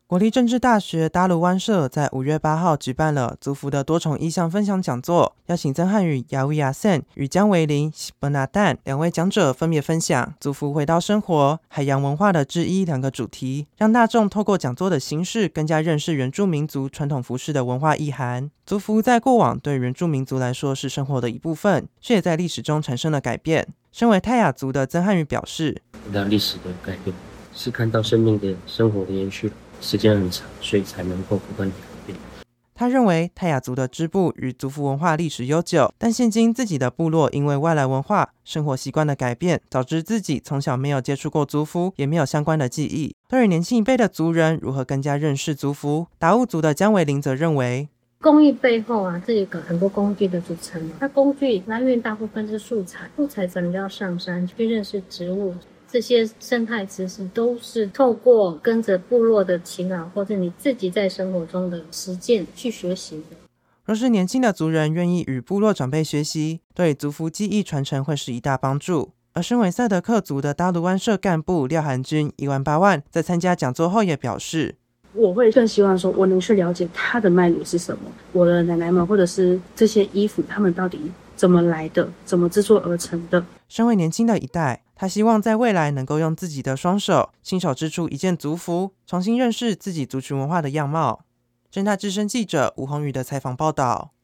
国立政治大学大陆湾社在5月8号举办了族服的多重意象分享讲座，邀请曾汉宇、雅维亚森与姜维林、本纳旦两位讲者分别分享族服回到生活、海洋文化的制衣两个主题，让大众透过讲座的形式更加认识原住民族传统服饰的文化意涵。族服在过往对原住民族来说是生活的一部分，却也在历史中产生了改变。身为泰雅族的曾汉宇表示， 历史的改变是看到生命的生活的延续，时间很长，所以才能够不断改变。 他认为泰雅族的织布与族服文化历史悠久，但现今自己的部落因为外来文化、生活习惯的改变，导致自己从小没有接触过族服，也没有相关的记忆。对于年轻一辈的族人如何更加认识族服，达悟族的姜维林则认为， 工艺背后这一个很多工具的组成，它工具来源大部分是素材，可能要上山去认识植物，这些生态知识都是透过跟着部落的耆老或者你自己在生活中的实践去学习的。 若是年轻的族人愿意与部落长辈学习，对族服技艺传承会是一大帮助。而身为赛德克族的大陆湾社干部廖涵君18000在参加讲座后也表示， 我会更希望说我能去了解它的脉络是什么，我的奶奶们或者是这些衣服他们到底怎么来的，怎么制作而成的。 身为年轻的一代，他希望在未来能够用自己的双手亲手织出一件族服，重新认识自己族群文化的样貌。政大之声记者吴宏宇的采访报道。